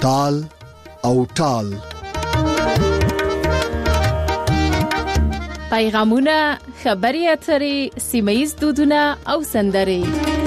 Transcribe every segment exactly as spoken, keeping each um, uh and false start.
تال او ټال. پیغامونه، خبري اترې، سیمه‌یز دودونه او سندرې.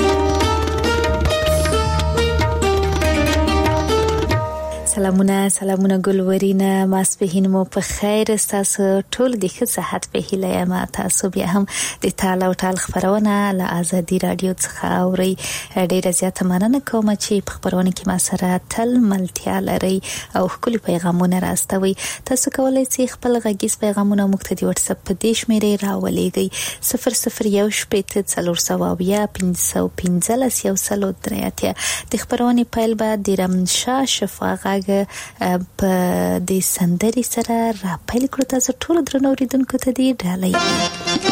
سلامونه سلامونه ګلورینا، ماسپهین مو په خیر. تاسو ټول د ښه صحت په هیله یم. تاسو بیا هم د تال او ټال خبرونه له آزادي رادیو څخه اورئ. ډیره زیاته مننه کوم چې په خبرونه کې ما سره تل ملتیا لرئ او ښکلي پیغامونه راستوئ. تاسو کولای شئ خپل غږیز پیغامونه موږ ته د واتس اپ په دې شمیرې راولېږئ صفر صفر یو شپېته څلور سوه اویا پنځه سوه پنځلس یو سل او درې اتیا. د خبرونې پیل به د رمشا شفا غږ په دې سندري سره را پیل کړو. تاسو ټول درنو اوریدونکو ته دې ډالۍ.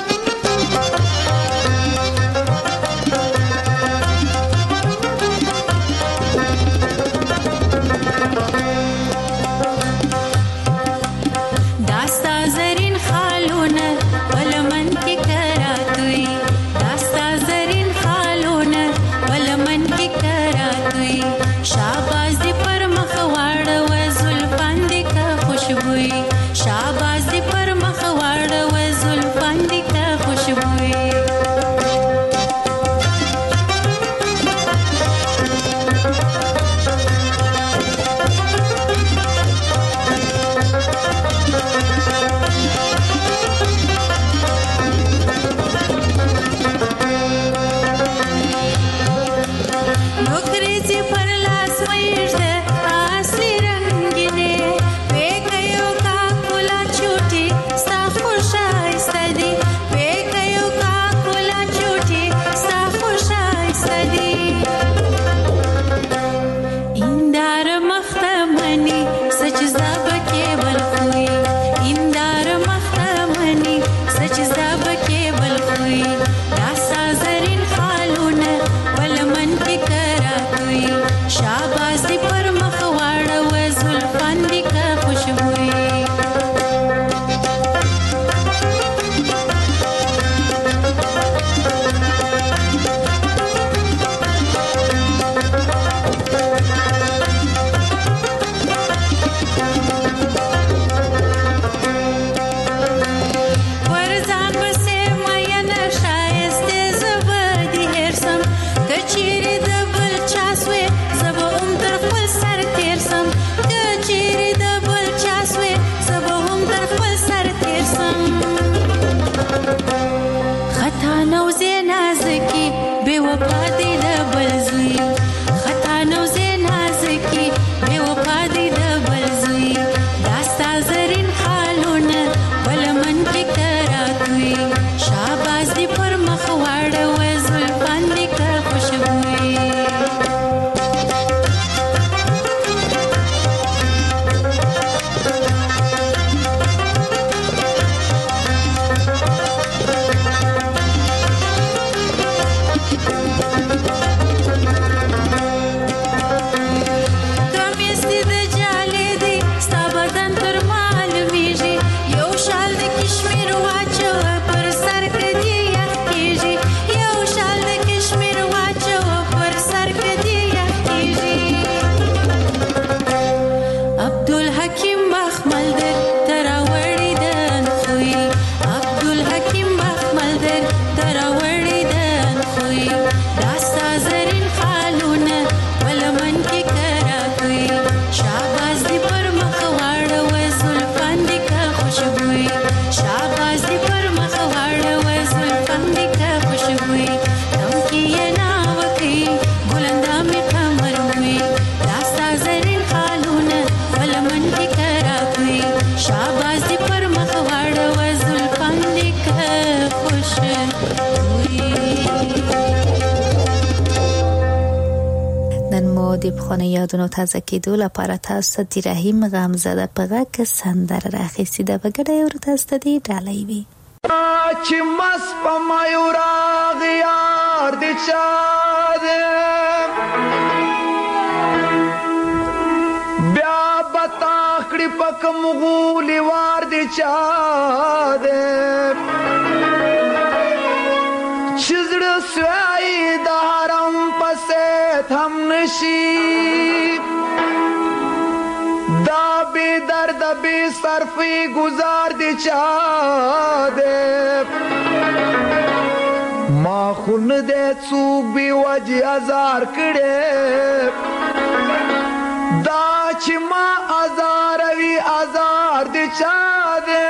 د پخواني یادونو تازه کېدو لپاره تاسو د رحیم غمزده په غږ سندره راخیستې ده. په ګډه یې ورته تاسو ته دې ډالۍ وي چې مس په مایوراغ یار دې چا دې بیا بتا کړي پک مغولي وار دې چا دې چې زړه سوای د حرم پسې هم نشي بی درد بی صرفی گزار دی چا دے ما خون دے څوک بی وجه ازار کړي دا چې ما ازار وی ازار دی چا دے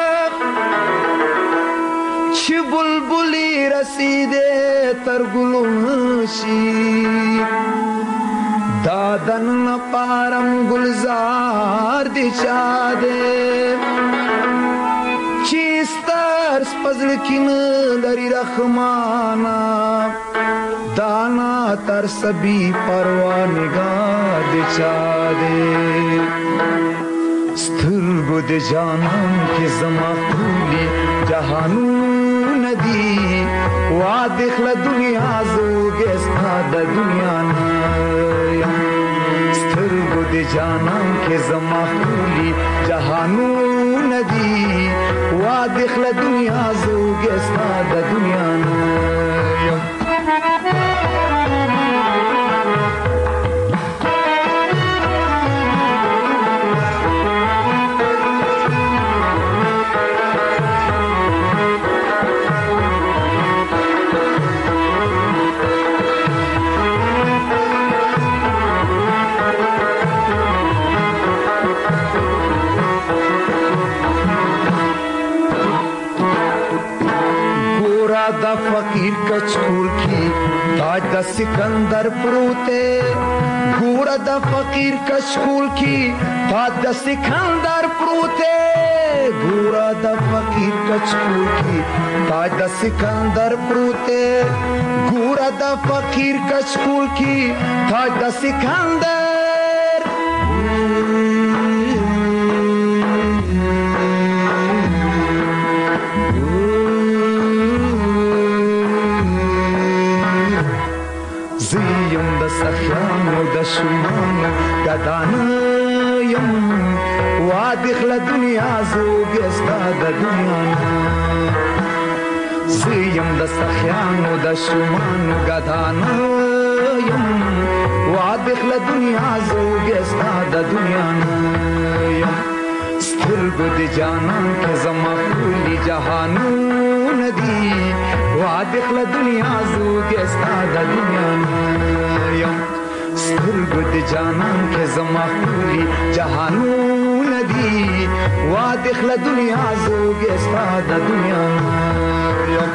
چې بلبلی رسیدے تر ګلون شي دادن پارم گلزار دی چا دے چیستر سپزل کین لری رحمانا دانا تر سبی پروانگار دی چا دے سترگو دی جانم کی زما خولی جہانو ندی وادخل دنیا زوگستا دا دنیا نایم سترگو دی جانم کی زما خولی جہانو ندی وادخل دنیا زوگستا دا دنیا نایم دا فقیر کچکول کی تاج دا سکندر پروتے گورا دا فقیر کچکول کی تاج دا سکندر پروتے گورا دا فقیر کچکول کی تاج دا سکندر پروتے گورا دا فقیر کچکول کی تاج دا سکندر زیم د سخیانو د شمانو گدانیم وادخل دنیا زوگستا د دنیا زیم د سخیانو د شمانو گدانیم وادخل دنیا زوگستا د دنیا سترگو دی جانان که زما خولی جهانو ندی وادخل دنیا زوگستا دا دنیا نایم سترگو دی جانان که زما خولی جهانو ندی وادخل دنیا زوگستا دا دنیا نایم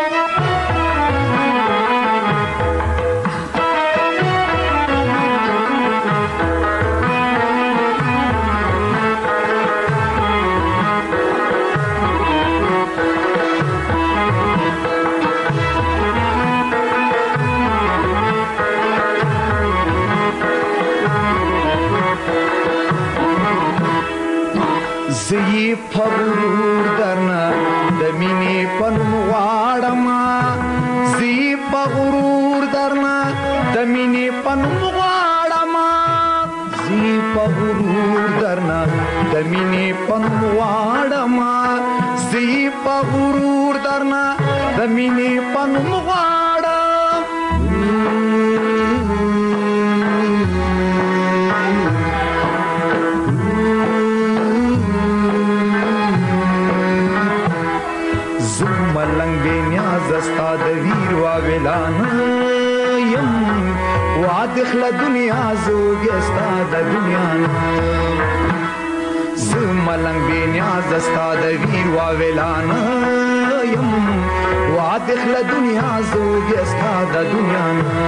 زی پغرور درنا دمینی پنم غاڑما زی پغرور درنا دمینی پنم غاڑما زی پغرور درنا دمینی پنم غاڑما زی پغرور درنا دمینی پنم غاڑم ملنگ بے نیاز استا دویر واویلانیم وادخل دنیا زوگستا دا دنیا ملنگ بے نیاز استا دویر واویلانیم وادخل دنیا زوگستا دا دنیا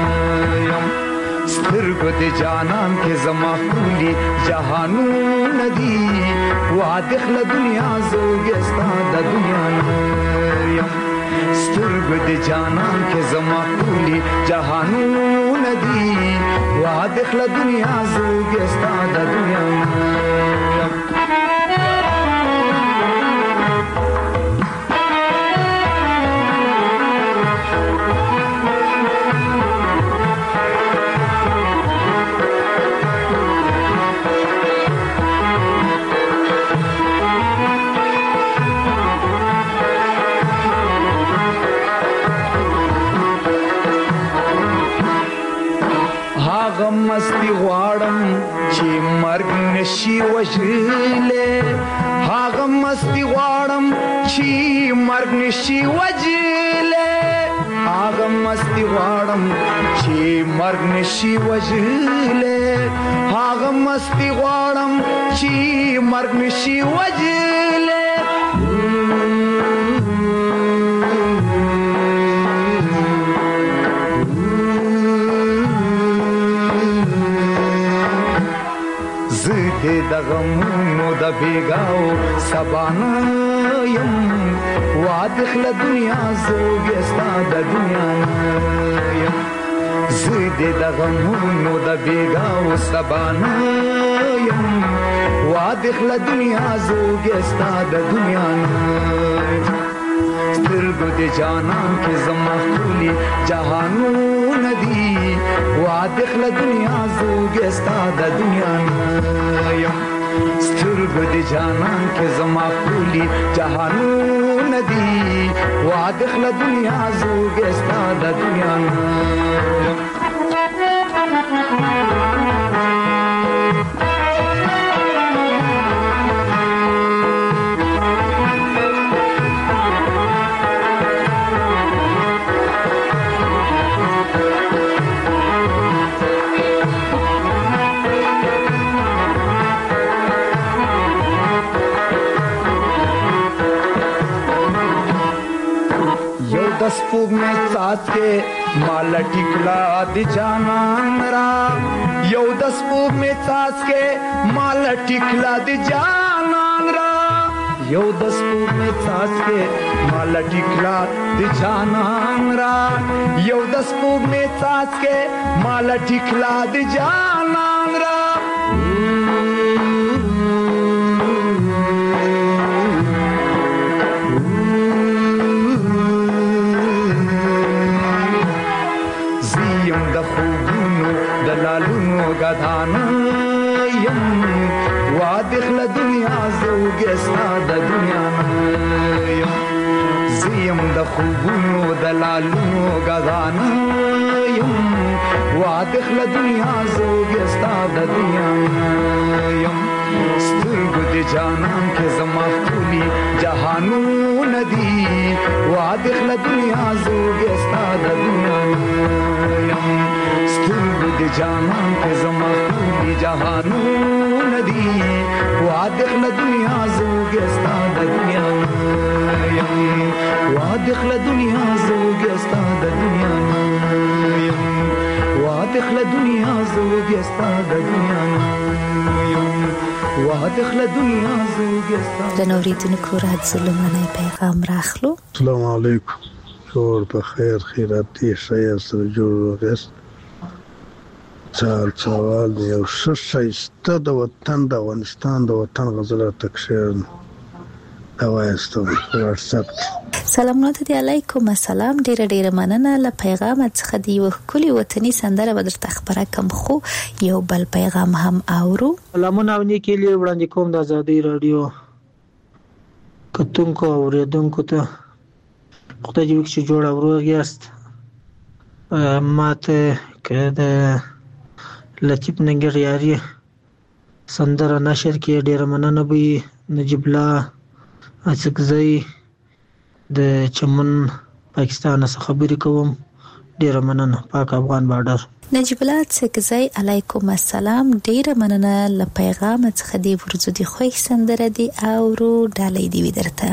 سترگو دی جانان کے زما خولی جہانو ندی وادخل دنیا زوگستا دا دنیا سترگو دی جانان کے زما خولی جہانو ندی وادخل دنیا زوگستا دا دنیا هاغه مستی غواړم چې مرګ نشي وژلې هاغه مستی غواړم چې مرګ نشي وژلې هاغه مستی غواړم چې مرګ نشي وژلې هاغه مستی غواړم چې مرګ نشي وژلې د غمونو د بیګاو سبانا یم وادخله دنیا زوګستا د دنیا یم زید د غمونو د بیګاو سبانا یم وادخله دنیا زوګستا د دنیا سترګو د جانان کې زما خولي جهانونه دي وادخله دنیا زوګستا د دنیا یم سترګو د جانان کې زما خولي جهانونه دي وادخله دنیا زوګستا د دنیا یم दस फूक में साथ के माला टिकला दि जानन रा यो दस फूक में साथ के माला टिकला दि जानन रा यो दस फूक में साथ के माला टिकला दि जानन रा यो दस फूक में साथ के माला टिकला दि जानन रा دلالونو غدان یم وادخله دنیا زوګستا د دنیا یم زیم د خوبونو دلالونو غدان یم وادخله دنیا زوګستا د دنیا یم سترګو د جانان کې زما خولي جهانونه دي وادخله دنیا زوګستا د دنیا یم سترګو د جانان کې زما خولي جهانونه دي وادخله دنیا زوګستا د دنیا یم وادخله دنیا زوګستا د دنیا یم وادخله دنیا زوګستا د دنیا یم وادخله دنیا زوګستا د نوریدونکو راځلمنه پیغام راخلو. السلام علیکم. جوړ په خیر خیرات دې شای سره جوړ وګس چال چوال یو شایسته د وطن د افغانستان د وطن غزل تکشیر دا وایستم واتس اپ. سلامونه ته علیکم السلام. ډیر ډیر مننه له پیغام څخه دی یو کلی وطني سندره به درته خبره کوم خو یو بل پیغام هم اورو. سلامونه ونی کې لې وړاندې کوم د آزادۍ رادیو کتونکو اوریدونکو ته خدای دې وکړي جوړ اورو یاست. ماته کده لطیف ننګر یاري سندره نشر کې ډیر مننه به نجیب الله اڅکزی د چمن پاکستان څخه خبرې کوم. ډیر مننه. پاک افغان بارډر. نجیب الله اڅکزی علیکم السلام. ډیر مننه له پیغام څخه دی ورزو دی خو سندره دی اورو ډالې دی ودرته.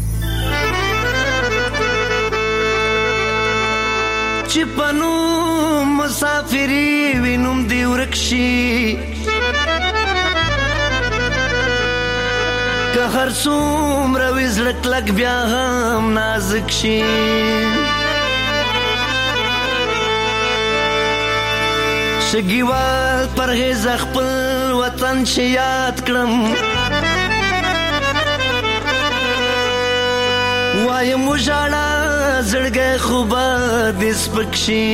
چپنو مسافری وینم دی ورکشي که هر څومره وزلک لک بیا هم نازک شي شګیوال پرهیز خپل وطن چې یاد کړم وایم وژاړه زړګی خو به دې سپک شي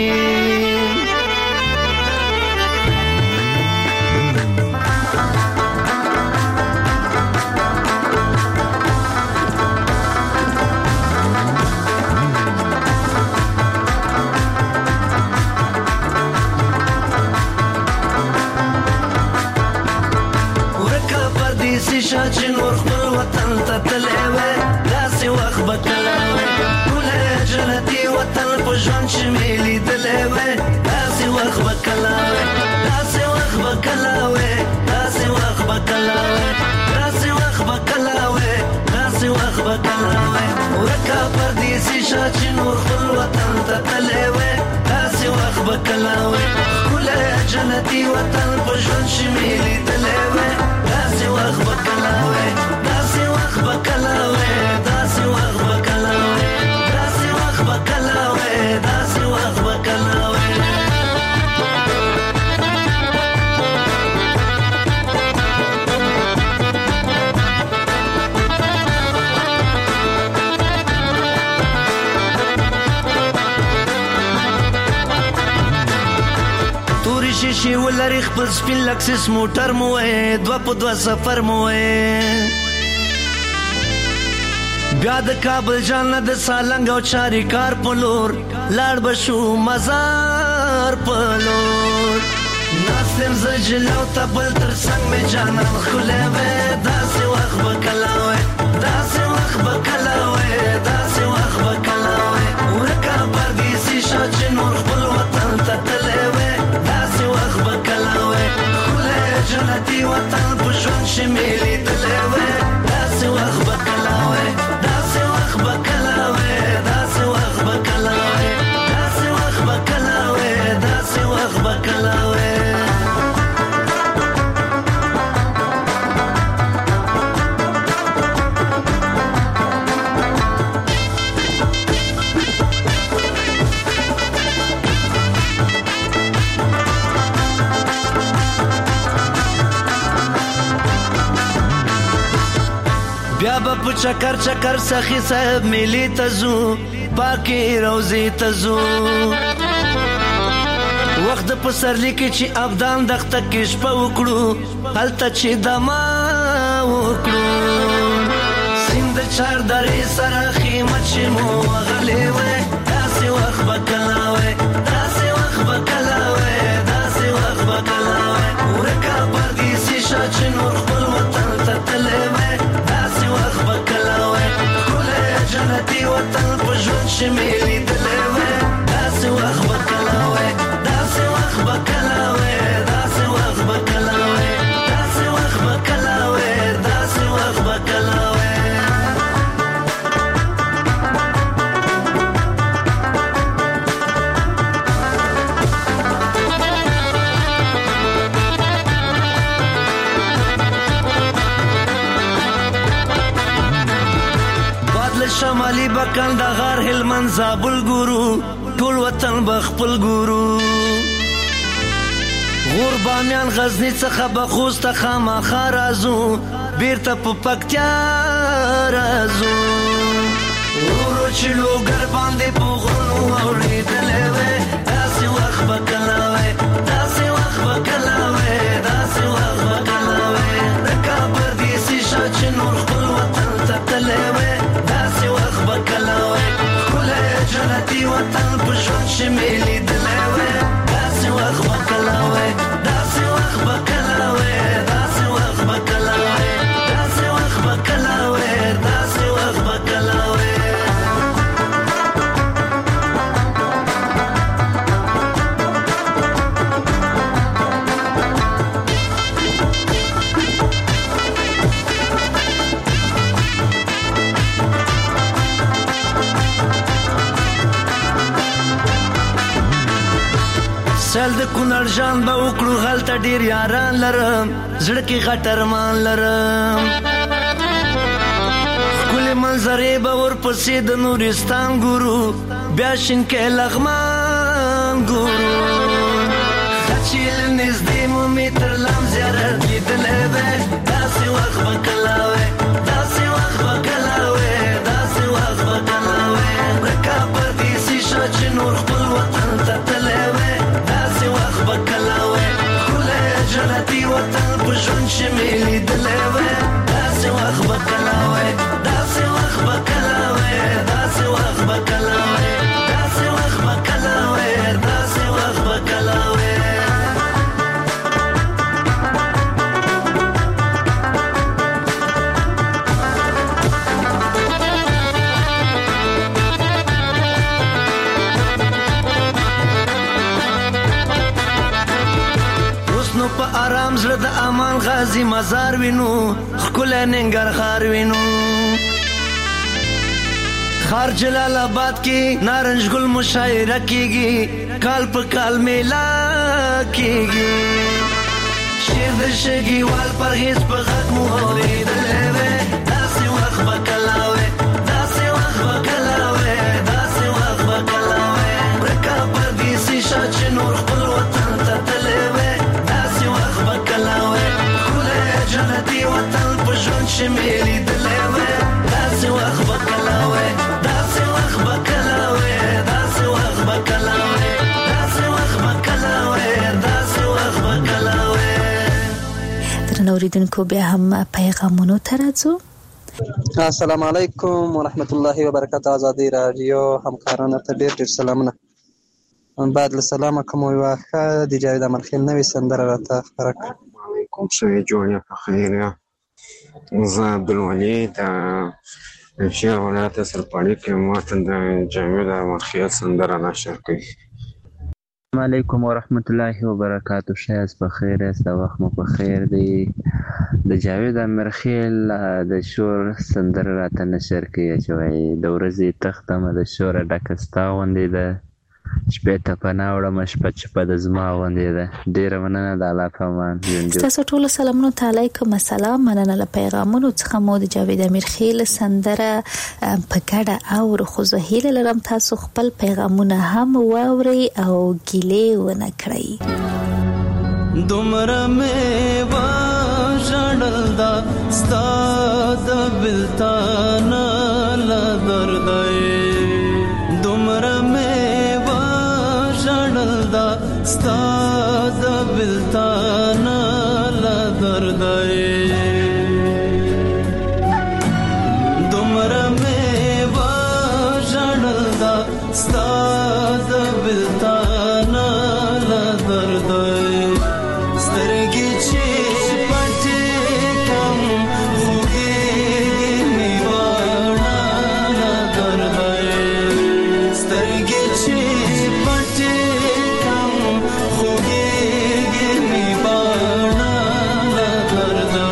پردیسی شاه چې نور خپل وطن ته تللی وای داسې وخت به کله وای ټولی جنتي وطن په ژوند چې مې لیدلی وای داسې وخت به کله وای داسې وخت به کله وای داسې وخت به کله وای داسې وخت به کله وای داسې وخت به کله وای ورکه پردیسی شاه چې نور خپل وطن ته تللی وای داسې وخت به کله وای ښکلی جنتي وطن په ژوند چې مې لیدلی وای داسې وخت به کله وای داسې وخت به کله وای داسې وخت به کله وای داسې وخت به کله وای داسې وخت به کله وای شیشې ولري خپل سپین لکسس موټر مو وای دوه په دوه سفر مو وای بیا د کابل جان نه د سالنګ او چاریکار په لور لاړ به شو مزار په لور ناستم زه جلو ته بل تر څنګ مې جانان ښکلی وای داسې وخت به کله وای داسې وخت به کله وای داسې وخت به کله وای ورکه پردیسي شاه چې نور خپل وطن ته تللی وای داسې وخت به کله وای ښکلی جنتي وطن په ژوند چې مې لیدلی وای داسې وخت به کله وای داسې وخت به کله وای داسې وخت به کله وای داسې وخت به کله وای داسې وخت به کله وای بیا به په چکر چکر سخی صاحب میلی ته ځو پاکې روضې ته ځو وخت د پسرلي کې چې ابدان دښته کې شپه وکړو هلته چې دما وکړو سیند د چار درې سره خیمه چې مو وغلی وای داسې وخت به کله وای داسې وخت به کله وای داسې وخت به کله وای ورکه پردیسي شاه چې نور خپل وطن ته تللی وای داسې وخت به کله وای ښکلی جنتي وطن په ژوند چې مې لیدلی وای داسې وخت به کله وای داسې وخت به کله وای داسې وخت به کله وای داسې وخت به کله وای داسې وخت به کله وای شمالي بکندهار هلمند زابل ګورو ټول وطن بخپل ګورو غور بامیان غزنی څخه به خوست ته خامخا راځو بیرته په پکتیا راځو ورو چې لوګر باندې په غرونو اورېدلی وای داسې وخت به کله وای داسې وخت به کله وای داسې وخت به کله وای د کابل دیسي شاه چې نور خپل وطن ته تللی وای داسې وخت به کله وای ښکلی جنتي وطن په ژوند چې مې لیدلی وای داسې وخت به کله وای داسې وخت به کله وای داسې وخت به کله وای داسې وخت به کله وای داسې وخت به کله وای سل د کونړ جان به وکړو هلته ډېر یاران لرم زړه کې غټ ارمان لرم ښکلې منظرې به ورپسې د نورستان ګورو بیا شینکۍ لغمان ګورو ښه چې له نږدې مو مې تر لام زیارت لیدلی وای داسې وخت به کله وای داسې وخت به کله وای داسې وخت به کله وای ورکه پردیسي شاه چې نور خپل وطن ته تللی وای وخت به کله وای ښکلی جنتي وطن په ژوند چې مې لیدلی وای داسې وخت به کله وای داسې وخت به کله وای داسې وخت به کله وای داسې وخت به کله وای داسې وخت به کله وای هم زړه د امان غازی مزار وینو ښکلی ننګرهار وینو خار جلال آباد کې نارنج ګل مشاعره کیږي کال په کال میلا کیږي شیر د شګیوال پرهیز په غږ مو اورېدلی وی داسې وخت به کله وی داسې وخت به کله وی داسې وخت به کله وی ورکه پردیسي شه چې نور خپل وطن ته تللی وی داسې وخت به کله وی ښکلی جنتي وطن په ژوند چې مې لیدلی وی داسې وخت به کله وی داسې وخت به کله وی داسې وخت به کله وی داسې وخت به کله وی داسې وخت به کله وی درنو اوریدونکو بیا هم پیغامونو ته راځو. السلام علیکم ورحمت الله وبرکاته. ازادي رادیو همکارانو ته ډیر ډیر سلامونه. بعد له سلامه کوم یو ښه د جاوید امرخیل نوې سندره راته خپره کړه. علیکم شوی جوړه په خیر. زه عبدالولي د شیر ولایت سرپاړي کې ماته د جاوید امرخیل سندره نشر کوي. السلام علیکم ورحمت الله وبرکاته. شایست په خیر است، د وخت مو په خیر دی. د جاوید امرخیل د شور سندره راته نشر کوي چې وایي د ورځې تختمه د شوره ډکه ستا غوندې ده شپې ته پناه وړمه شپه چپه د زما غوندې ده. ډېره مننه د الله په امان. ستاسو ټولو سلامونو ته علیکم السلام. مننه له پیغامونو څخه مو د جاوید امیرخیل سندره په ګډه اورو خو زه هیله لرم تاسو خپل پیغامونه هم واورئ او ګیلې ونه کړئ. دومره مې وژړل دا ستا د بېلتانه له درده دومره مې وژړل دا ستا د بېلتانه له درده دومره مې وژړل دا ستا د بېلتانه له درده سترګې چې پټې کړم خوږېږي مې باڼه له درده سترګې چې پټې کړم خوږېږي مې باڼه له درده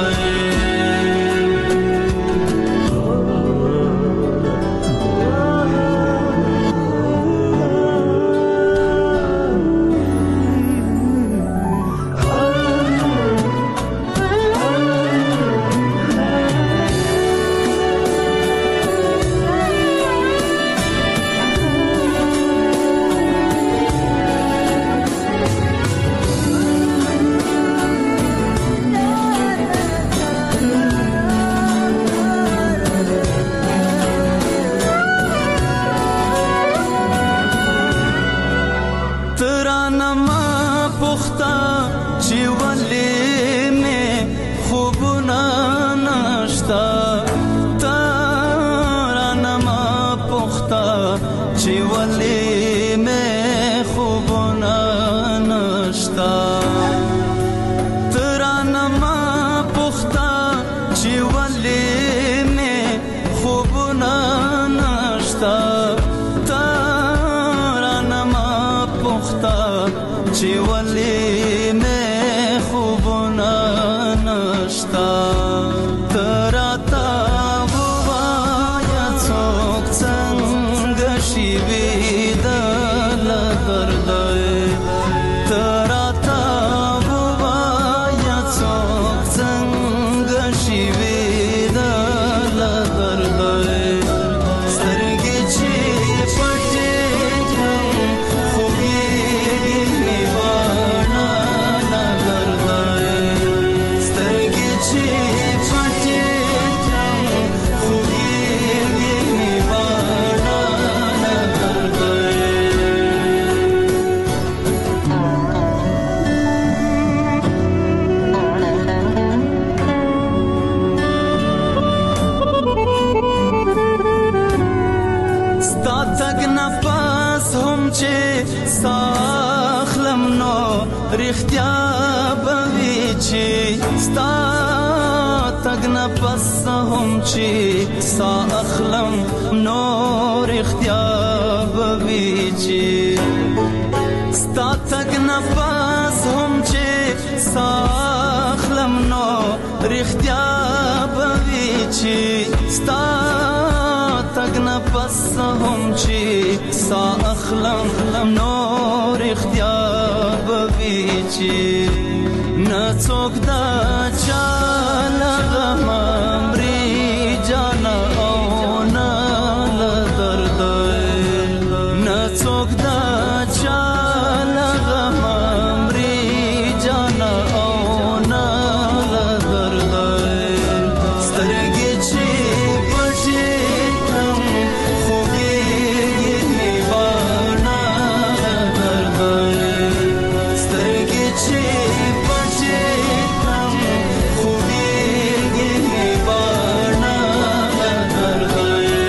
ستا تک نفس هم چې سا اخلم نو رښتیا به وي چې ستا تګ نه پس هم چې سا اخلم نو رښتیا به وي چې نه څوک دا چا له غمه مري جانه او نه له درده نه څوک دا چا له غمه مري جانه او نه له درده سترګې چې پټې کړم خوږېږي مې باڼه له درده سترګې چې پټې کړم خوږېږي مې باڼه له درده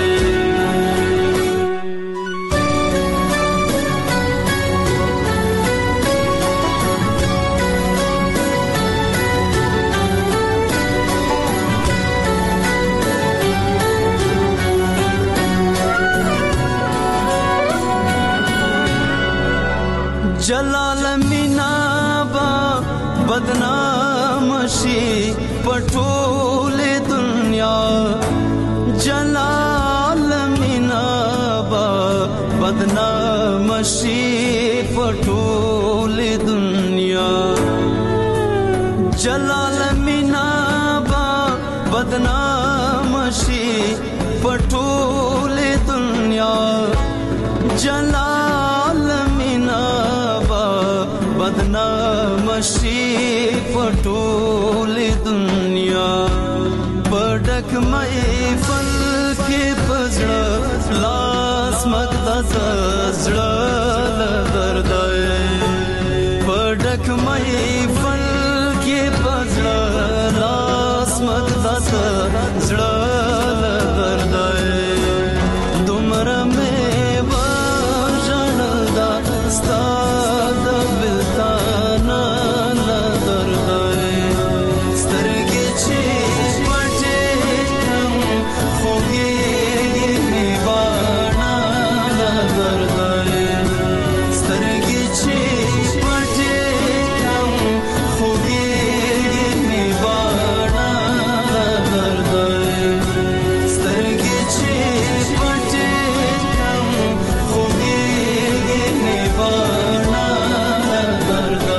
جلال مینا با بدنام شي پټول دنیا جلال مینا با بدنام شي پټول دنیا جلال مینا با بدنام شي پټول دنیا جلال مینا با بدنام شي پټول دنیا پډک مې فل کې پزړه لاس مقدس زړه درد پډک مې فل کې پزړه لاس مقدس زړه درد دومره مې وژړل ستا د بلتانه له درده سترګې چې پټې کړم خوږېږي مې باڼه له درده سترګې چې پټې کړم خوږېږي مې باڼه له درده سترګې چې پټې کړم خوږېږي مې باڼه له درده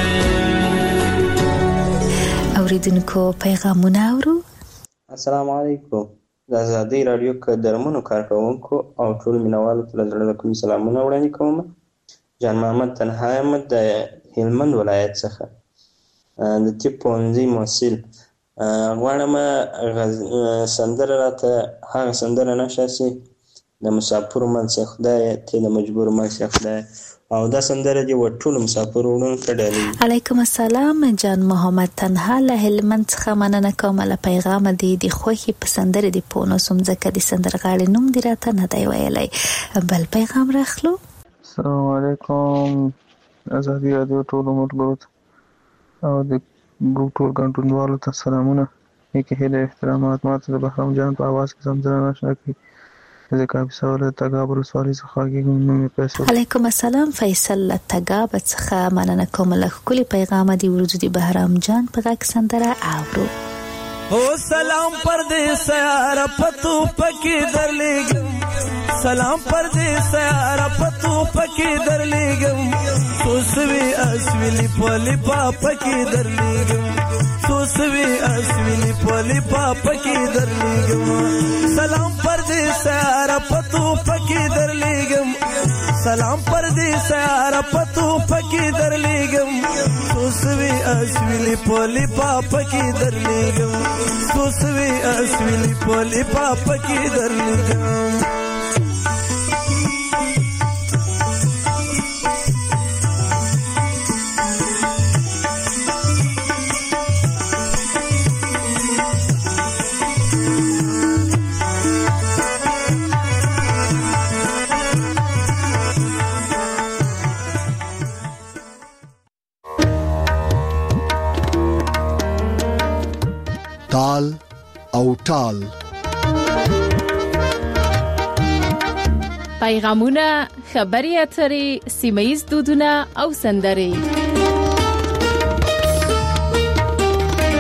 اوریدونکو پیغامونه اورو. السلام علیکم. د ازادۍ راډیو قدرمنو کارکوونکو او ټول مینوالو ته له زړه د کومې سلامونه وړاندې کوم. جان محمد تنها یم د هلمند ولایت څخه د طب پوهنځي محصل. غواړم سندره راته هغه سندره نشه چې د مسافرو منځ خدای ته د مجبور منځ خدای او دا سندره دی و ټول مسافر وړون کډالي. علیکم السلام جان محمد تنها له هلمند څخه مننه کوم. له پیغام دی د خوخي په سندره دی پونو سم ځکه د سندرغاړي نوم دی راته نه دی ویلای. بل پیغام راخلو. السلام علیکم. ازادي رادیو ټول مرګو او د ګروپ ټول کنټرولوالو ته سلامونه. یکه هله احترامات ماته د بهرام جان په आवाज کې سمځنه نشته کی د کاپیسا ولایت تګاب ولسوالۍ څخه کېږم. نوم یې فیصل. علیکم السلام فیصل له تګاب څخه مننه کوم. له کلی پیغام دی ورځو دی بهرام جان په غږ سندره اورو. او سلام پردیس یار پتو پکی درلیګم سلام پردیس یار پتو پکی درلیګم سوسوي اسویلی پولی پاپکی درلیګم سوسوي اسویلی پولی پاپکی درلیګم سلام پردیس یار پتو پکی درلیګم سلام پردیس یار پتو پکی درلیګم سوسوي اسویلی پولی پاپکی درلیګم سوسوي اسویلی پولی پاپکی درلیګم. تال او ټال پیغامونه خبري اترې سیمه‌ییز دودونه او سندرې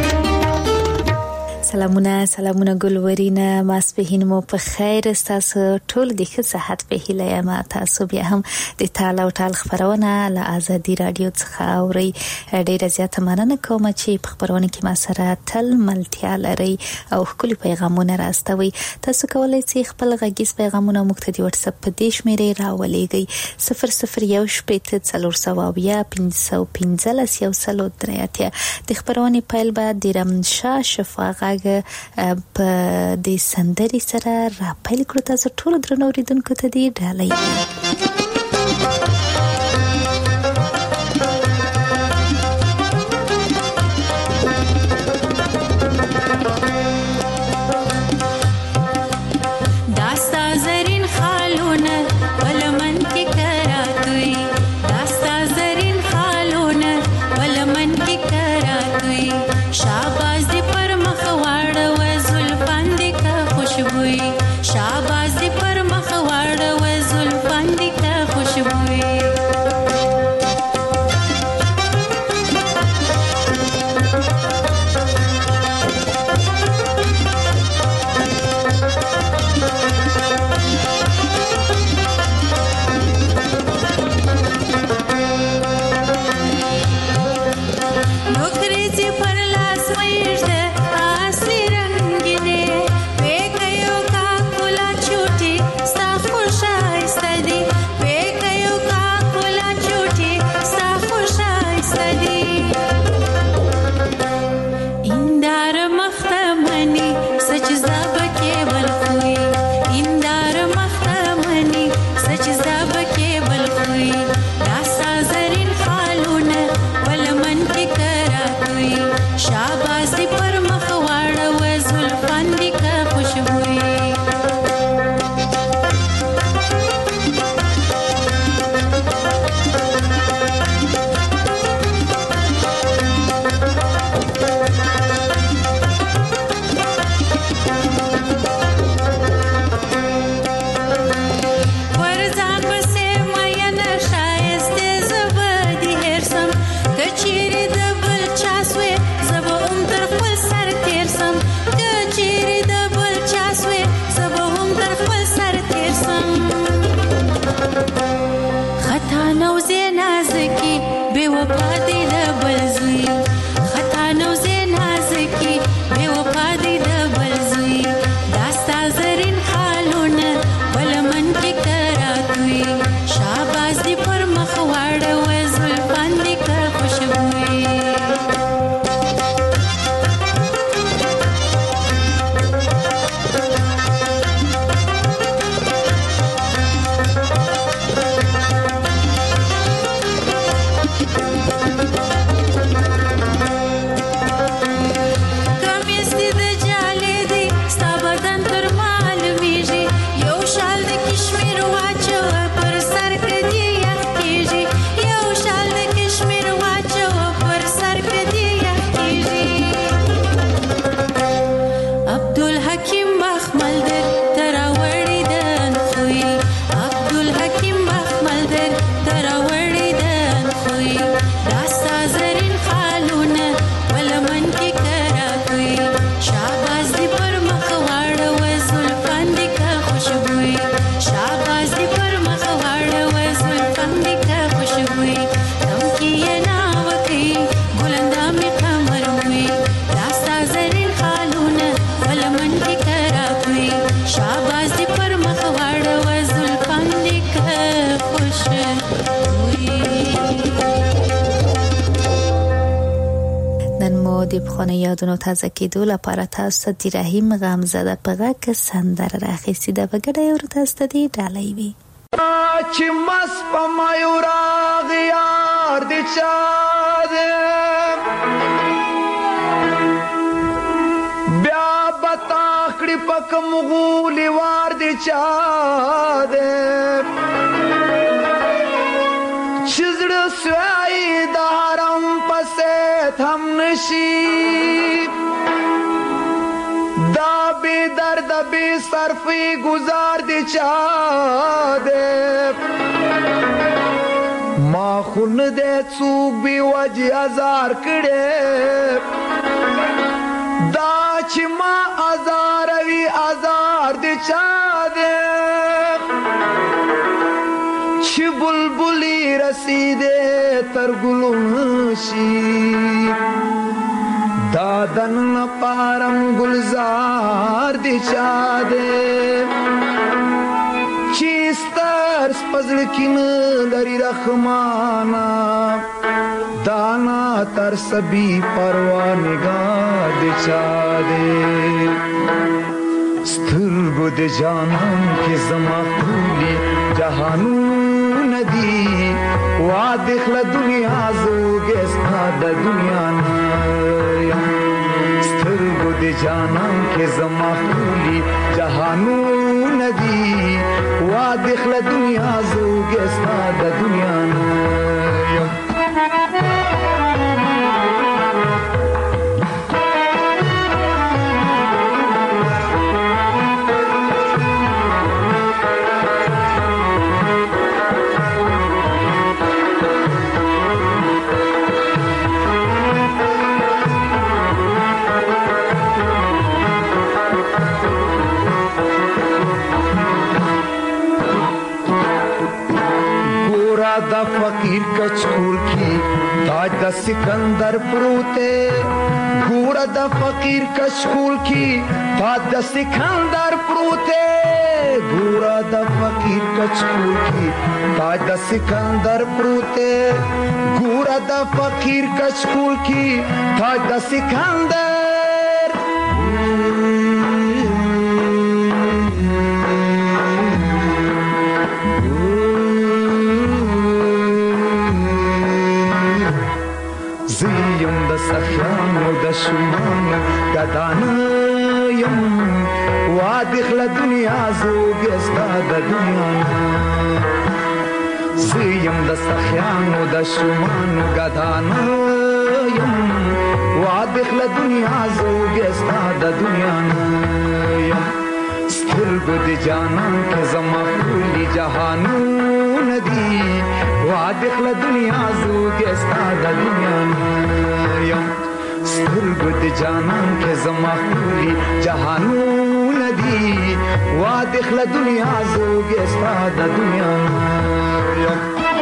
سلامونه سلامونه ګلورینه ماسپهین مو په خیر تاسو ټول د ښه صحت په هیله یم تاسو بیا هم د تاله او ټال خبرونه له آزادي رادیو څخه اوري ډیره زیاته مننه کوم چې په خبرونه کې ما سره تل ملتیا لري او خپل پیغامونه راستوي تاسو کولای شئ خپل غږیز پیغامونه موږ ته د واتس اپ په دیش میرې راولېږئ صفر صفر یو شپږ څلور سوه بیا پنځه پنځلس یو سلو درې اتیا د خبرونه پیل بعد د رمشا شفاغه په د سندري سره را پیل کړو تاسو ټول درنو ریدونکو ته دی ډالۍ د بخونه یادونو تازه کېدو لپاره تاسو د رحیم غمزده په غږ سندره راخیستې ده په ګډه یې ورته تاسو ته دې ډالۍ وي چې مس په مایوراغ یار د چا ده بیا بتا کړي پک مغولي وار د چا ده چزړه سوای د حرم پسې هم نشي دا بی درد بی صرفی گزار دی چا دے ما خون دے چوک بی وجی ازار کڑے دا چې ما ازاروي ازار د چا دی چې بلبلي رسیدې تر ګلونو شي دا دننه پارم ګلزار د چا دی چې ستر سپزړ کې نه لري رحمانا دانا تر سبی پروا نگاه د چا دی سترګو د جانان کې زما ټولې جهانونه دي وا دخله دنیا زوګې ستا د دنیا نه سترګو د جانان کې زما ټولې جهانونه دي وا دخله دنیا زوګې ستا د دنیا نه دا فقیر کچکول کی تاج دا سکندر پروتے گورا دا فقیر کچکول کی تاج دا سکندر پروتے گورا دا فقیر کچکول کی تاج دا سکندر پروتے گورا دا فقیر کچکول کی تاج دا سکندر زیم د سخیانو د شمانو گدانه یم وادخله دنیا زوګستا د دنیا زیم د سخیانو د شمانو گدانه یم وادخله دنیا زوګستا د دنیا یم سترګو د جانان کې زما ټولې جهانونه دي وادخله دنیا زوګستا د دنیا یم سترګو د جانان کې زما ټولې جهانونه دي وادخله دنیا زوګستا د دنیا یم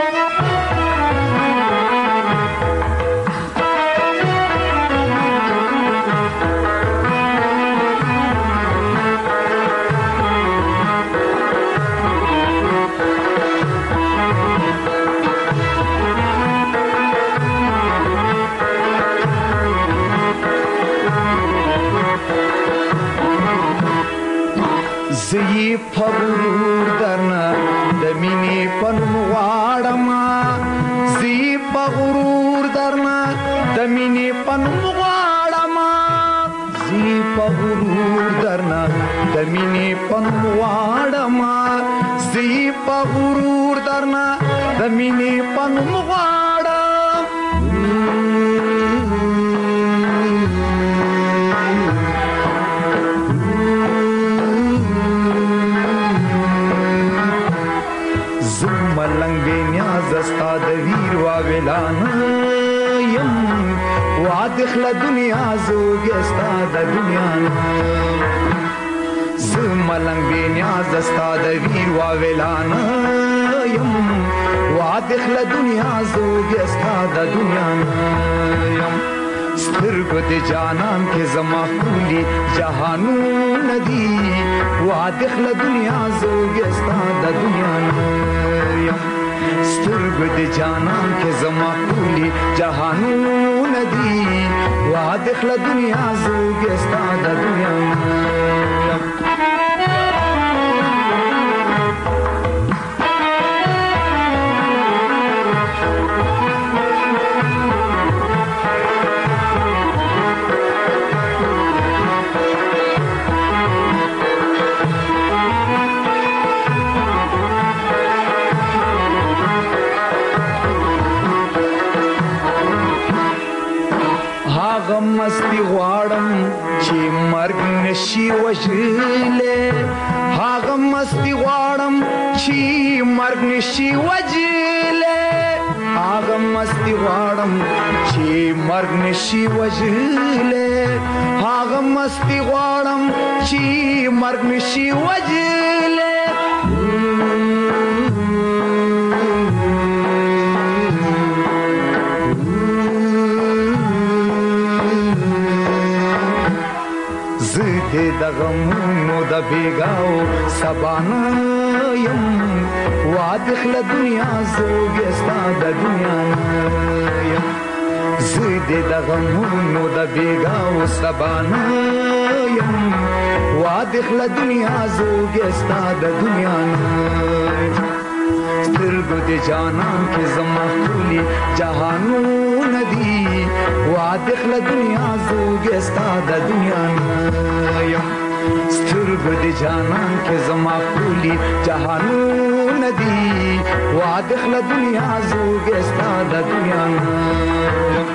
زی پغرور درنا د مینې پنوم غواړما زی پغرور درنا د مینې پنوم غواړما زی پغرور درنا د مینې پنوم غواړما زی پغرور درنا د مینې پنوم غواړم ملنګ بے نیاز استا د ویر وا ویلان یم وادخله دنیا زوګستا د دنیا ز ملنګ بے نیاز استا د ویر وا ویلان یم وادخله دنیا زوګستا د دنیا یم سترګو د جانان کې زما ټولې جهانونه دي وادخله دنیا زوګستا د دنیا یم سترګو د جانان کې زما ټولې جهانونه دي وادخله دنیا زوګستا د دنیا یم غم مستی غواړم چې مرګ نشي وژلې هاغه مستی غواړم چې مرګ نشي وژلې هغه مستی غواړم چې مرګ نشي وژلې هغه مستی غواړم چې مرګ نشي وژلې د غمونو د بیګاو سبانا یم وادخله دنیا زوګستا د دنیا یم زید د غمونو د بیګاو سبانا یم وادخله دنیا زوګستا د دنیا سترګو د جانان کې زما خولي جهانونه دي وادخله دنیا زوګستا د دنیا یم سترګو د جانان کې زما خولي جهانونه دي وادخله دنیا زوګستا د دنیا یم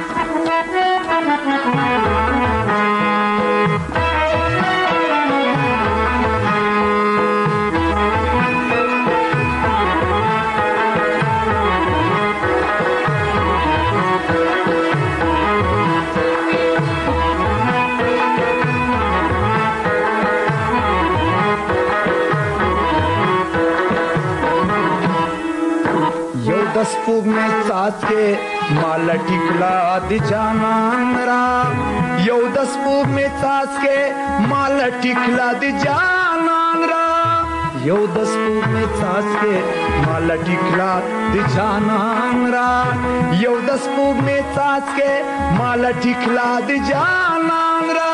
दस्पूब में साथ के माला टिकला दी जानन रा यो दस्पूब में साथ के माला टिकला दी जानन रा यो दस्पूब में साथ के माला टिकला दी जानन रा यो दस्पूब में साथ के माला टिकला दी जानन रा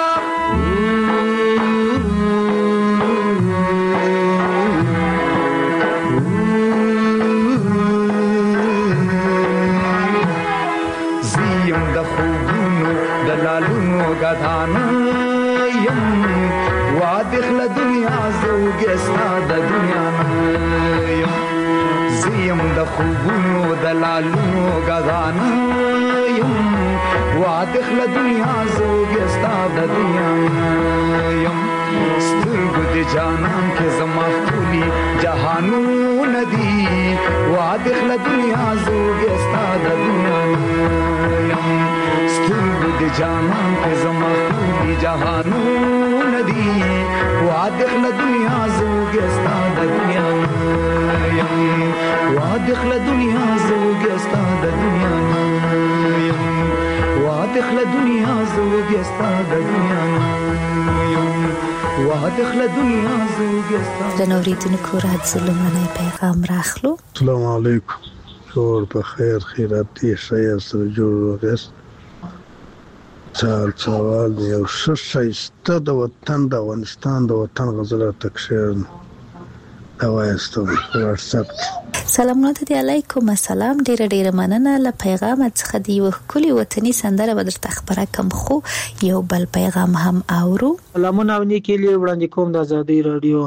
دلالونو غدانا یم وادخله دنیا زوګستا د دنیا یم زیم د خوبونو دلالونو غدانا یم وادخله دنیا زوګستا د دنیا یم سترګو د جانان کې زما خولي جهانونه دي وادخله دنیا زوګستا د دنیا یم سترګو د جانان کې زما خولي جهانونه دي وادخله دنیا زوګستا د دنیا یم وادخله دنیا زوګستا د دنیا یم وادخله دنیا زوګستا د دنیا یم وادخله دنیا زوګستا د نوریدونکو راځلو منه پیغام راخلو. السلام علیکم. جوړ په خیر خیرات دې شای سره جوړ وګس چال چوال یو شایسته د وطن د افغانستان د وطن غزل تکشیر دا وایستو واتس اپ. سلامونه دې علیکم. السلام ډیر ډیر مننه له پیغام څخه دی یو کلی وطني سندره به درته خبره کوم خو یو بل پیغام هم اورو. سلامونه ونی کې لې وړاندې کوم د آزادۍ رادیو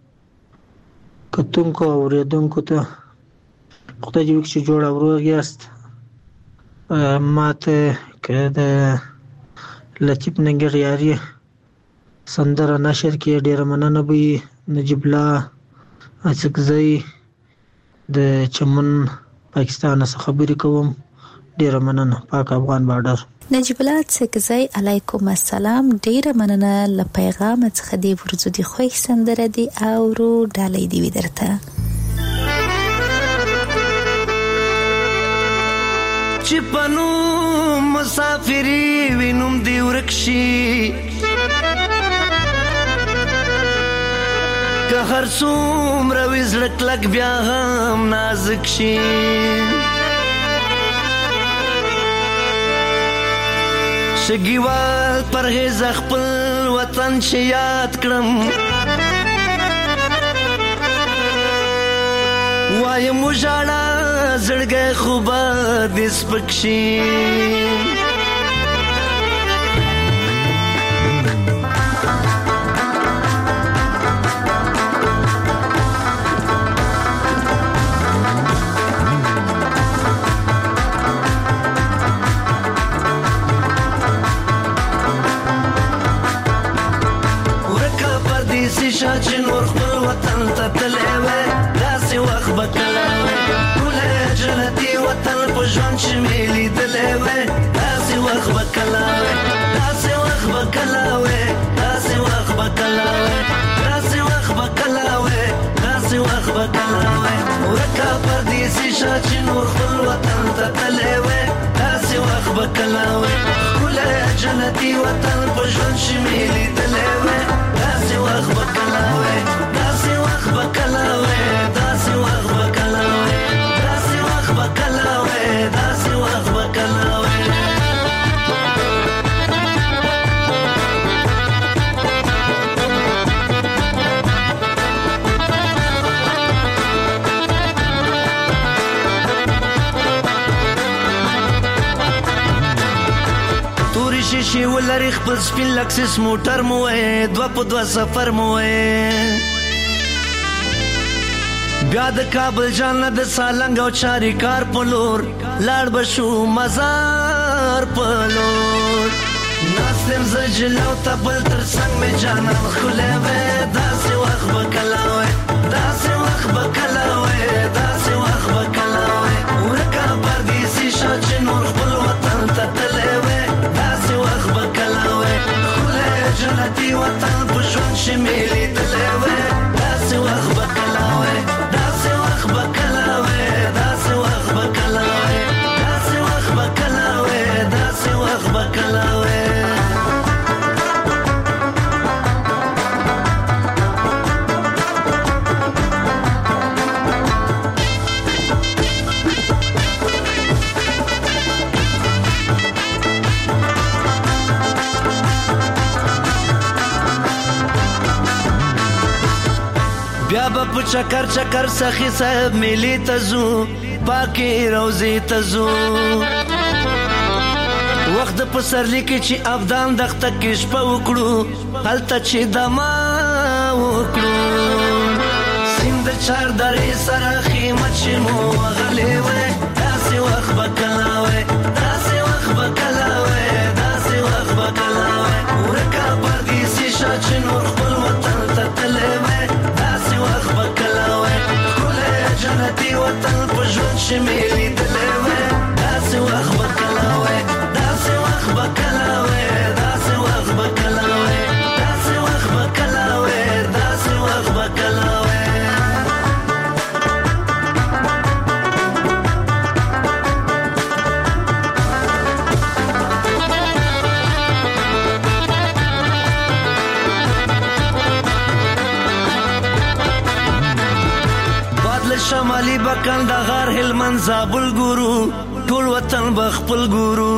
کتونکو اوریدونکو ته خدای دې وکړي جوړ اورو یاست. ماته کده لطیف ننګر یاري سندره نشر کې ډیر مننه به نجیب الله اڅکزی د چمن پاکستان څخه خبرې کوم. ډیر مننه. پاک افغان بارډر. نجیب الله اڅکزی علیکم السلام. ډیر مننه له پیغام څخه دی ورزو دی خو سندره دی اورو ډالې دی ودرته چې پنو مسافری وینم دی ورکشي که هر څومره وي زړه کلک بیا هم نازک شي شګیوال پرهیز خپل وطن چې یاد کړم وایم وژاړه زړګی خو به دې سپک شي چې نور خپل وطن ته تللی وای داسې وخت به کله وای ټوله جنتي وطن په ژوند لیدلې وې داسې وخت به کله وې داسې وخت به کله وې داسې وخت به کله وې داسې وخت به کله وې داسې وخت به کله وې ورکه پردیسي شه چې نور خپل وطن ته تللی وې داسې وخت به کله وې ښکلی جنتي وطن په ژوند شي مې لیدلی وې داسې وخت به کله وې داسې وخت به کله وې داسې وخت به کله وې داسې وخت به کله وې داسې وخت به کله وې شیشې ولري خپل سپین لکسس موټر مو وې دوه په دوه سفر مو وې بیا د کابل جان نه د سالنګ او چاریکار په لور لاړ به شو مزار په لور ناستم زه جلو ته بل تر څنګ مې جانان ښکلی وې داسې وخت به کله وې داسې وخت به کله وې داسې وخت به کله وې ورکه پردیسي شه چې نور خپل وطن ته تللی وې داسې وخت به کله وې ښکلی جنتي وطن په ژوند شي مې لیدلی وې داسې وخت به کله وې داسې وخت به کله وې داسې وخت به کله وې داسې وخت به کله وې داسې وخت به کله وې بیا به په چکر چکر سخی صاحب میلی ته ځو پاکې روضې ته ځو وخت د پسرلي کې چې افدان دښته کې شپه وکړو هلته چې دما وکړو سیند د چار درې سره خیمه چې مو وغلې وې داسې وخت به کله وې داسې وخت به کله وې داسې وخت به کله وې ورکه پردیسي شه چې نور خپل وطن ته تللی وې وخت به کله وې ښکلی جنتي وطن په ژوند شي مې لیدلی وې داسې وخت به کله وې داسې وخت به کله وې داسې وخت به کله وې داسې وخت به کله وې داسې وخت به کله وې شمالي بکندهار هلمند زابل ګورو ټول وطن به خپل ګورو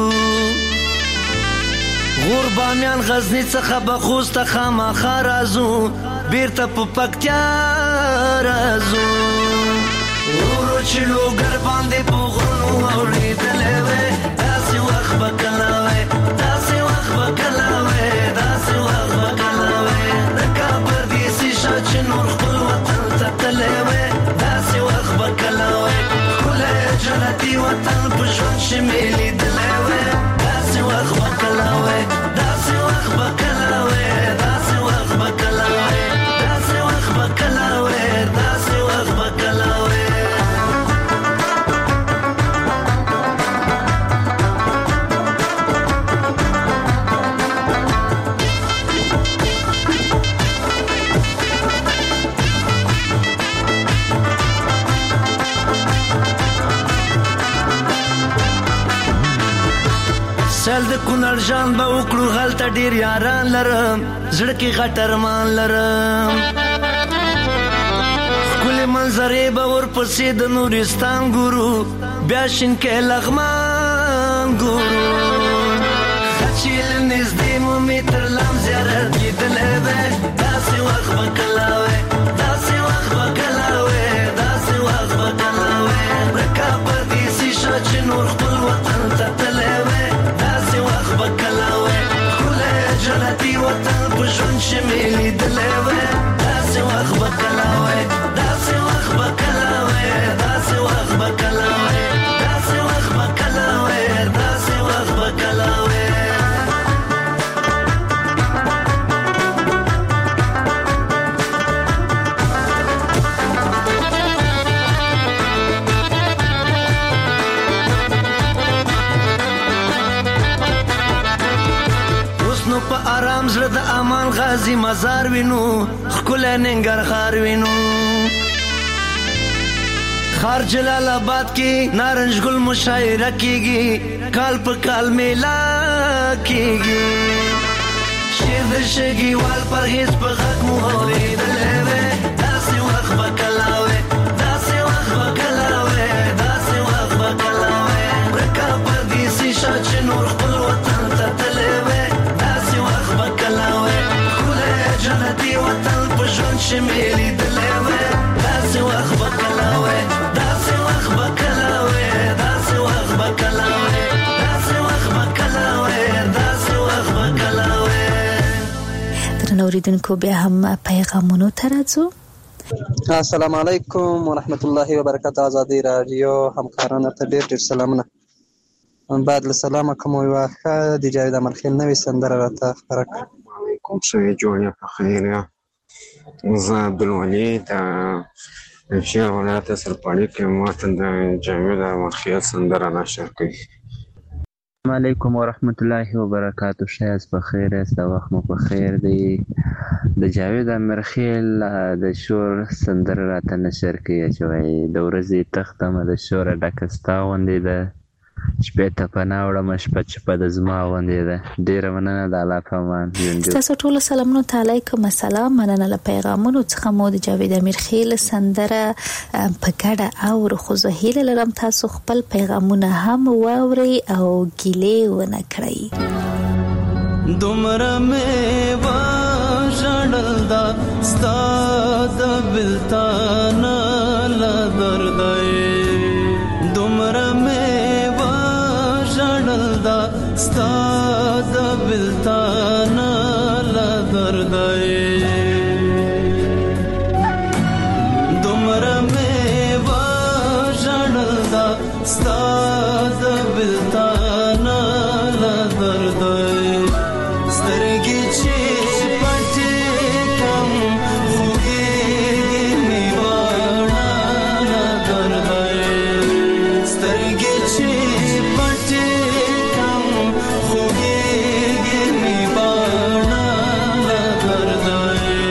غور بامیان غزني څخه به خوست ته خامخا راځو بیرته په پکتیا راځو ورو چې لوګر باندې په غرونو اورېدلی وې داسې وخت به کله وې داسې وخت به کله وې داسې وخت به کله وې د کابل دیسي شه چې نور خپل وطن ته تللی وې داسې وخت به کله وې ښکلی جنتي وطن په ژوند شي مې لیدلی وې داسې وخت به کله وې داسې وخت به کله وې داسې وخت به کله وې داسې وخت به کله وې داسې وخت به کله وې سل د کونړ جان به وکړو هلته ډېر یاران لرم زړه کې غټ ارمان لرم ښکلې منظرې به ورپسې د نورستان ګورو بیا شینکۍ لغمان ګورو ښه چې له نږدې مو مې تر لام زیارت لیدلی وې داسې وخت به کله وې داسې وخت به کله وې داسې وخت به کله وې ورکه پردیسي شه چې نور خپل وطن ته تللی وې وخت به کله وې ښکلی جنتي وطن په ژوند شي مې لیدلی وې داسې وخت به کله وې داسې وخت به کله وې داسې وخت به کله وې داسې وخت به کله وې داسې وخت به کله وې په آرام زړه د امان غازی مزار وینو ښکلی ننګرهار وینو خار جلال آباد کې نارنج ګل مشاعره کیږي کال په کال میلا کیږي شیر د شګیوال پرهیز په غږ مو اورېدلی وی داسې وخت به کله وی داسې وخت به کله وی داسې وخت به کله وی ورکه پردیسي شه چې نور خپل وطن ته تللی وی داسې وخت به کله وی ښکلی جنتي وطن په ژوند چې مې لیدلی وی داسې وخت به کله وی داسې وخت به کله وی داسې وخت به کله وی داسې وخت به کله وی داسې وخت به کله وی درنو اوریدونکو بیا هم پیغامونو ته راځو. السلام علیکم ورحمت الله وبرکاته. ازادي رادیو همکارانو ته ډېر ډېر سلامونه. بعد له سلامه کوم یوه ښه د جاوید امرخیل نوې سندره راته خپره کړه. علیکم شوی جوړ په خیر. زه عبدالولي د شیخ ولایت سرپاړي کې ماته د جاوید امرخیل سندره نشر کوي. السلام علیکم ورحمت الله وبرکاته. شایز په خیر است، د وخت مو په خیر دی. د جاوید امرخیل د شور سندره راته نشر کوي چې وایي د ورځې تختمه د شوره ډکه ستا غوندې ده، شپې ته پناه وړمه شپه چپه د زما غوندې ده. ډېره مننه د الله په امان. ستاسو ټولو سلامونو ته علیکم السلام. مننه له پیغامونو څخه مو د جاوید امیرخیل سندره په ګډه اورو، خو زه هیله لرم تاسو خپل پیغامونه هم واورئ او ګیلې ونه کړئ. دومره مې وژړل دا ستا د بېلتانه له درده یې، دومره مې وژړل دا ستا د بېلتانه له درده یې، دومره مې وژړل دا ستا د بېلتانه له درده یې، سترګې چې پټې کړم خوږېږي مې باڼه له درده یې، سترګې چې پټې کړم خوږېږي مې باڼه له درده یې.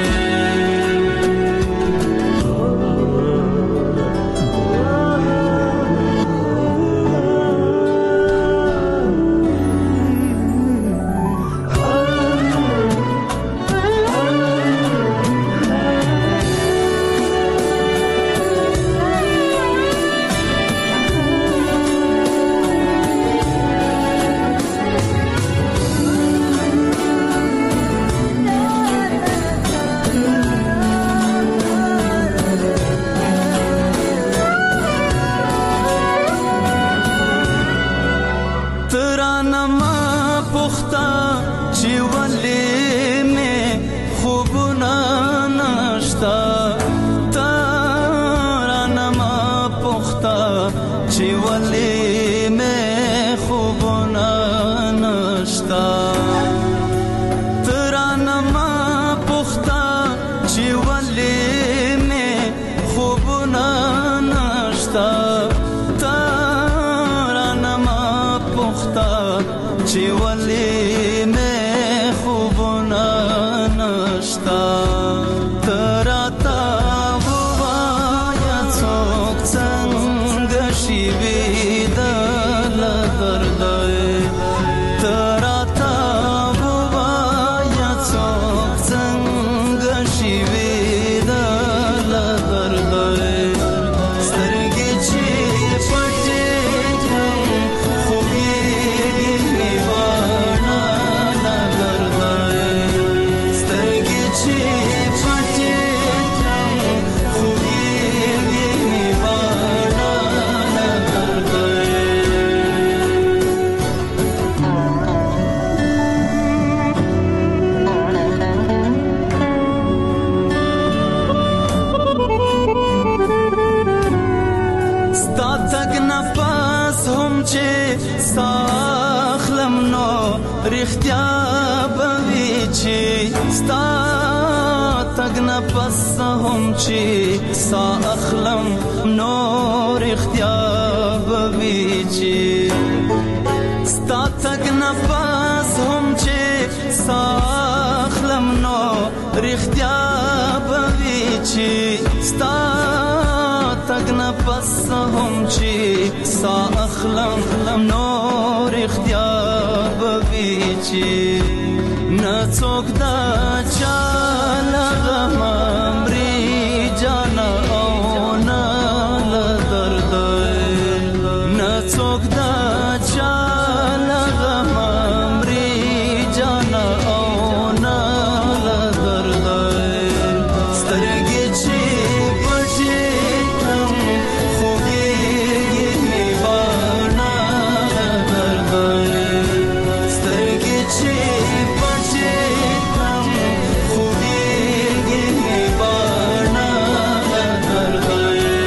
ساخلم نو رښتیا به وي چې ستا تګ نه پس هم چې سا اخلم نو رښتیا به وي چې نه څوک دا چا له غمه مري جانه او نه له درده نه څوک دا چا له غمه مري جانه او نه له درده سترګې چې پټې کړم خوږېږي مې باڼه له درده سترګې چې پټې کړم خوږېږي مې باڼه له درده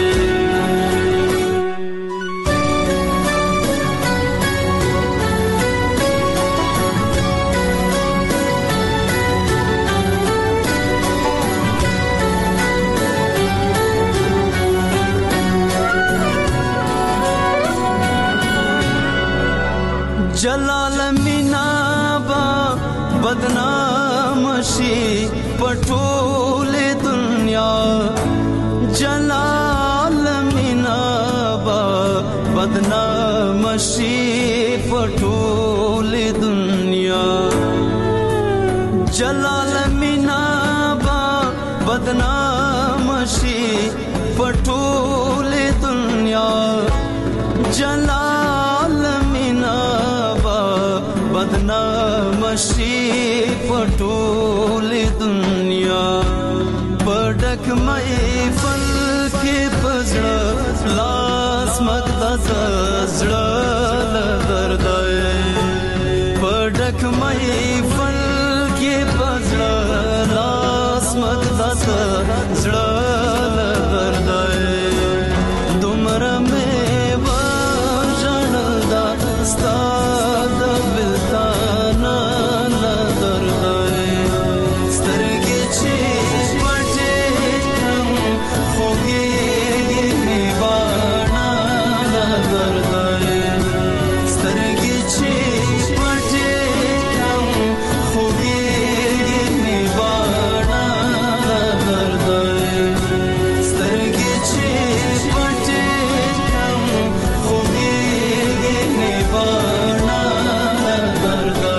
جلال مینا با بدنام شي پټول دنیا جلال مینا با بدنام شي پټول دنیا جلال مینا با بدنام شي پټول دنیا جلال مینا با بدنام شي پټول دنیا پډک مې فل کې پزړه لاس مقدس زړه درد پډک مې فل کې پزړه لاس مقدس زړه درد دومره مې وژړل ستا د بلتانا له درده سترګې چې پټې کړم خوږېږي مې باڼه له درده سترګې چې پټې کړم خوږېږي مې باڼه له درده سترګې چې پټې کړم خوږېږي مې باڼه له درده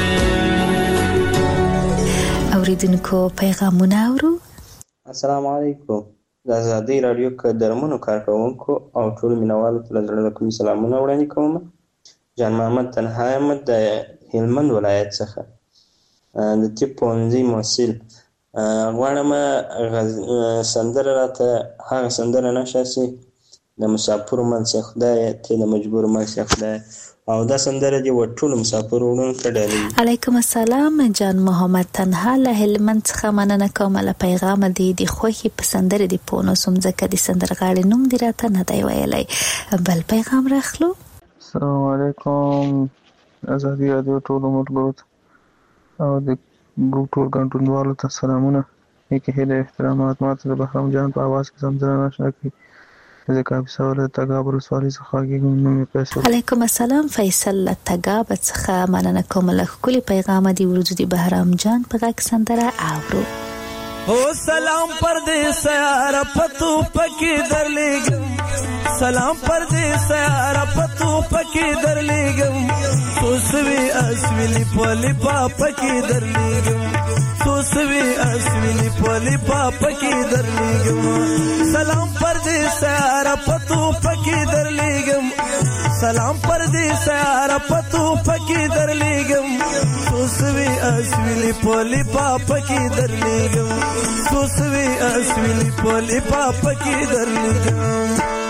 اوریدونکو پیغامونه اورو. السلام علیکم. د ازادۍ راډیو قدرمنو کارکوونکو او ټول مینوالو ته له زړه د کومې سلامونه وړاندې کوم. جان محمد تنها یم د هلمند ولایت څخه د طب پوهنځي محصل. غواړم سندره راته هغه سندره نشاسي د مسافرو منځ خدای ته د مجبور منځ خدای او دا سندره دی و ټول مسافر وړون کډالي. علیکم السلام جان محمد تنها له هلمند څخه مننه کوم له پیغام دی د خوخي په سندره دی پونو سم ځکه د سندرغاړي نوم دی راته نه دی ویلای. بل پیغام راخلو. السلام علیکم. ازادي رادیو ټول ملګرو او د ګروپ ټول کنټرولوالو ته سلامونه. یکه هله احترامات ماته د بهرام جان په आवाज کې سمځنه نشته کی د کاپیسا ولایت تګاب ولسوالۍ څخه کېږم. نوم یې فیصل. علیکم السلام فیصل له تګاب څخه مننه کوم له کلی پیغام دی ورځو دی بهرام جان په غږ سندره اورو. او سلام پردیس یار پتو پکی درلیګم سلام پردیس یار پتو پکی درلیګم توسوي اسویلی پولی پاپکی درلیګم توسوي اسویلی پولی پاپکی درلیګم سلام پردیس یار پتو پکی درلیګم سلام پردیس یار پتو پکی درلیګم توسوي اسویلی پولی پاپکی درلیګم توسوي اسویلی پولی پاپکی درلیګم